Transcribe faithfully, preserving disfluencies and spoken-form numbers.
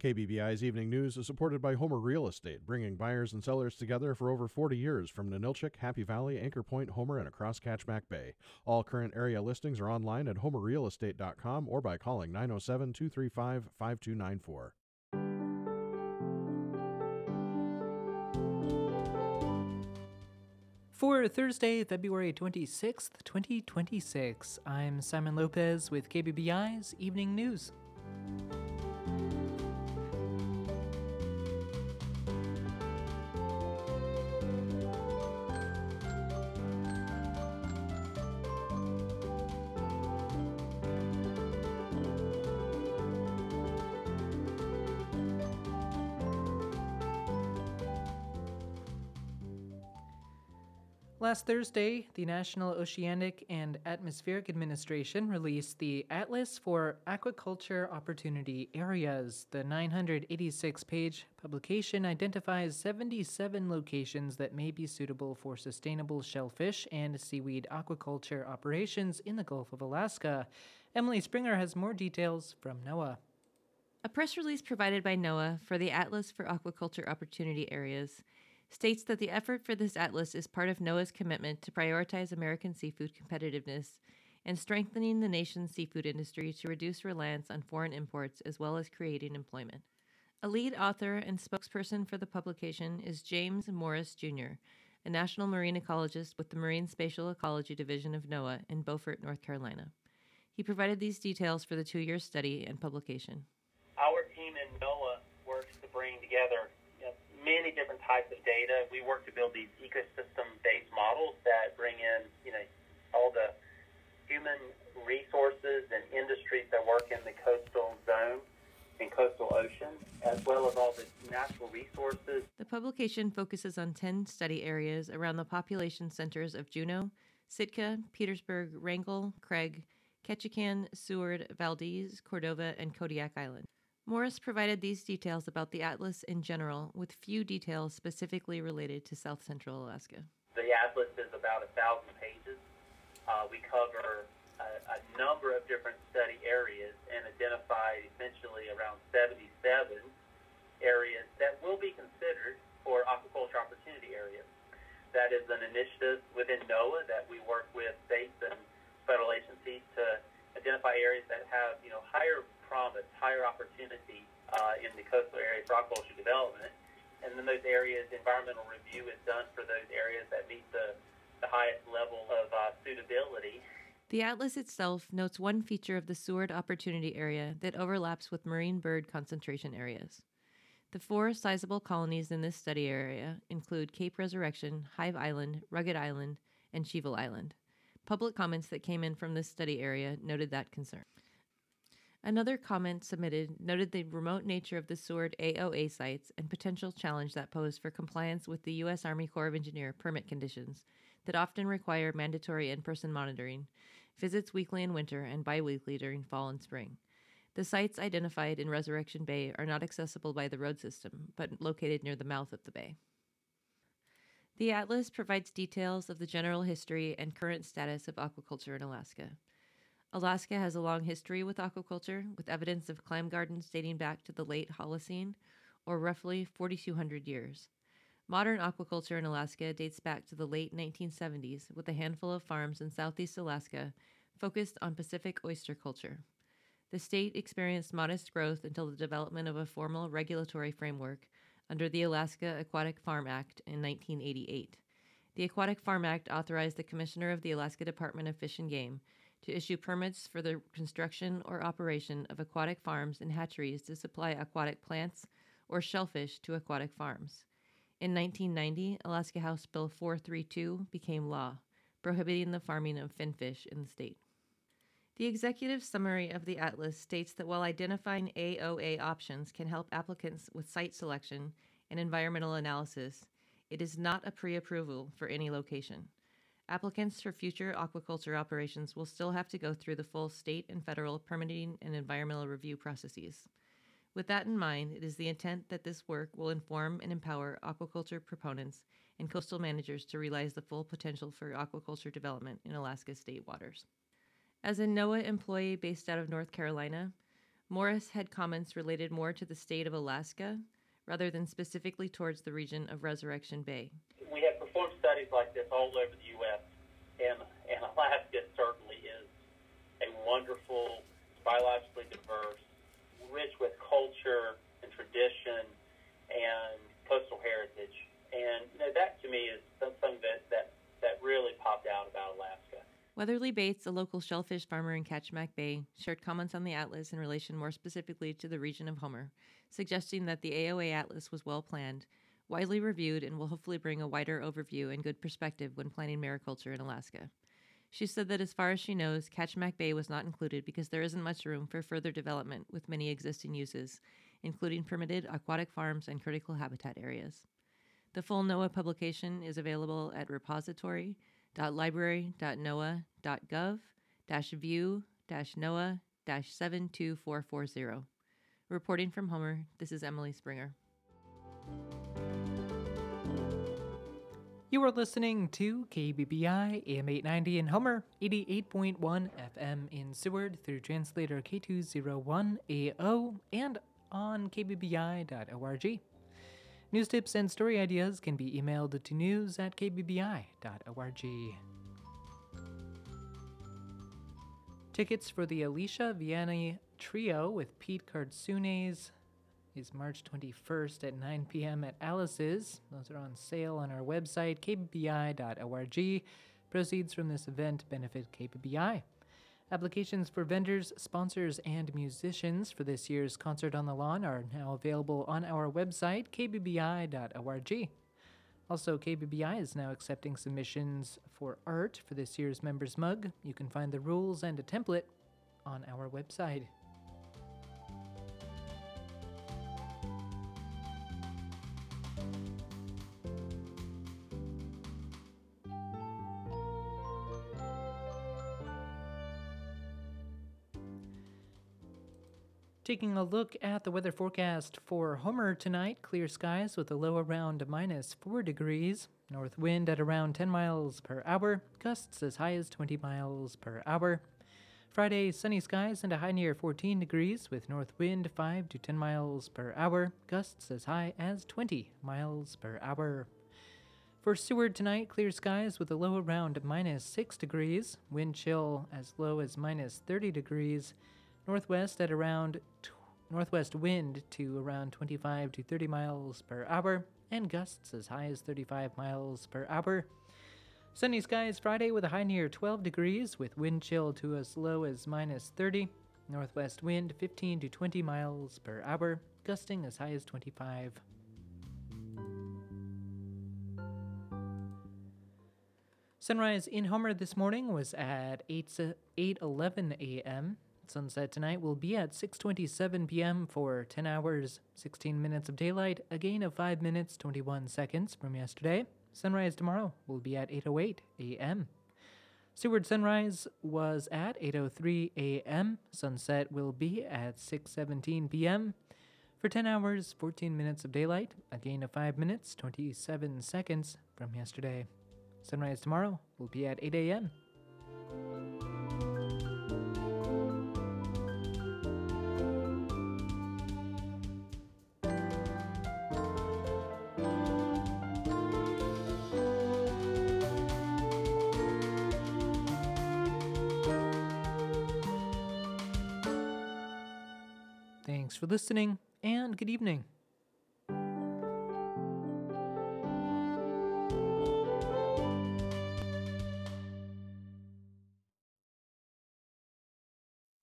K B B I's Evening News is supported by Homer Real Estate, bringing buyers and sellers together for over forty years from Ninilchik, Happy Valley, Anchor Point, Homer, and across Catchback Bay. All current area listings are online at homer real estate dot com or by calling nine oh seven, two three five, five two nine four. For Thursday, February twenty-sixth, twenty twenty-six, I'm Simon Lopez with K B B I's Evening News. Last Thursday, the National Oceanic and Atmospheric Administration released the Atlas for Aquaculture Opportunity Areas. The nine hundred eighty-six page publication identifies seventy-seven locations that may be suitable for sustainable shellfish and seaweed aquaculture operations in the Gulf of Alaska. Emily Springer has more details from NOAA. A press release provided by NOAA for the Atlas for Aquaculture Opportunity Areas states that the effort for this atlas is part of NOAA's commitment to prioritize American seafood competitiveness and strengthening the nation's seafood industry to reduce reliance on foreign imports as well as creating employment. A lead author and spokesperson for the publication is James Morris, Junior, a national marine ecologist with the Marine Spatial Ecology Division of NOAA in Beaufort, North Carolina. He provided these details for the two-year study and publication. Our team in NOAA works to bring together many different types of data. We work to build these ecosystem-based models that bring in, you know, all the human resources and industries that work in the coastal zone and coastal ocean, as well as all the natural resources. The publication focuses on ten study areas around the population centers of Juneau, Sitka, Petersburg, Wrangell, Craig, Ketchikan, Seward, Valdez, Cordova, and Kodiak Island. Morris provided these details about the Atlas in general, with few details specifically related to South Central Alaska. The Atlas is about a thousand pages. Uh, we cover a, a number of different study areas and identify essentially around seventy-seven areas that will be considered for aquaculture opportunity areas. That is an initiative within NOAA that we work with states and federal agencies to identify areas that have, you know, higher promise, higher opportunity uh, in the coastal area for aquaculture development. And then those areas, environmental review is done for those areas that meet the, the highest level of uh, suitability. The Atlas itself notes one feature of the Seward Opportunity Area that overlaps with marine bird concentration areas. The four sizable colonies in this study area include Cape Resurrection, Hive Island, Rugged Island, and Cheevil Island. Public comments that came in from this study area noted that concern. Another comment submitted noted the remote nature of the Seward A O A sites and potential challenge that posed for compliance with the U S Army Corps of Engineer permit conditions that often require mandatory in-person monitoring, visits weekly in winter and biweekly during fall and spring. The sites identified in Resurrection Bay are not accessible by the road system, but located near the mouth of the bay. The Atlas provides details of the general history and current status of aquaculture in Alaska. Alaska has a long history with aquaculture, with evidence of clam gardens dating back to the late Holocene, or roughly forty-two hundred years. Modern aquaculture in Alaska dates back to the late nineteen seventies, with a handful of farms in southeast Alaska focused on Pacific oyster culture. The state experienced modest growth until the development of a formal regulatory framework under the Alaska Aquatic Farm Act in nineteen eighty-eight. The Aquatic Farm Act authorized the Commissioner of the Alaska Department of Fish and Game to issue permits for the construction or operation of aquatic farms and hatcheries to supply aquatic plants or shellfish to aquatic farms. In nineteen ninety, Alaska House Bill four thirty-two became law, prohibiting the farming of finfish in the state. The executive summary of the Atlas states that while identifying A O A options can help applicants with site selection and environmental analysis, it is not a pre-approval for any location. Applicants for future aquaculture operations will still have to go through the full state and federal permitting and environmental review processes. With that in mind, it is the intent that this work will inform and empower aquaculture proponents and coastal managers to realize the full potential for aquaculture development in Alaska's state waters. As a NOAA employee based out of North Carolina, Morris had comments related more to the state of Alaska rather than specifically towards the region of Resurrection Bay. We have performed studies like this all over the U S, and, and Alaska certainly is a wonderful, biologically diverse, rich with culture and tradition and coastal heritage. And you know, that to me is something that, that, that really popped out about Alaska. Weatherly Bates, a local shellfish farmer in Kachemak Bay, shared comments on the atlas in relation more specifically to the region of Homer, suggesting that the A O A atlas was well planned, widely reviewed, and will hopefully bring a wider overview and good perspective when planning mariculture in Alaska. She said that as far as she knows, Kachemak Bay was not included because there isn't much room for further development with many existing uses, including permitted aquatic farms and critical habitat areas. The full NOAA publication is available at repository dot library dot noaa dot gov dash view dash noaa dash seven two four four zero. Reporting from Homer, this is Emily Springer. You are listening to K B B I A M eight ninety in Homer, eighty-eight point one F M in Seward through translator K two oh one A O and on k b b i dot org. News tips and story ideas can be emailed to news at k b b i dot org. Tickets for the Alicia Vianney Trio with Pete Cardsunes is March twenty-first at nine p.m. at Alice's. Those are on sale on our website, k b b i dot org. Proceeds from this event benefit K B B I. Applications for vendors, sponsors, and musicians for this year's Concert on the Lawn are now available on our website, k b b i dot org. Also, K B B I is now accepting submissions for art for this year's Members Mug. You can find the rules and a template on our website. Taking a look at the weather forecast for Homer tonight, clear skies with a low around minus four degrees, north wind at around ten miles per hour, gusts as high as twenty miles per hour. Friday, sunny skies and a high near fourteen degrees with north wind five to ten miles per hour, gusts as high as twenty miles per hour. For Seward tonight, clear skies with a low around minus six degrees, wind chill as low as minus thirty degrees, northwest at around t- northwest wind to around twenty-five to thirty miles per hour, and gusts as high as thirty-five miles per hour. Sunny skies Friday with a high near twelve degrees with wind chill to as low as minus thirty, northwest wind fifteen to twenty miles per hour, gusting as high as twenty-five. Sunrise in Homer this morning was at eight eleven a.m. Sunset tonight will be at six twenty-seven p.m. for ten hours, sixteen minutes of daylight, a gain of five minutes, twenty-one seconds from yesterday. Sunrise tomorrow will be at eight oh eight a.m. Seward sunrise was at eight oh three a.m. Sunset will be at six seventeen p.m. for ten hours, fourteen minutes of daylight, a gain of five minutes, twenty-seven seconds from yesterday. Sunrise tomorrow will be at eight a.m. Thanks for listening, and good evening.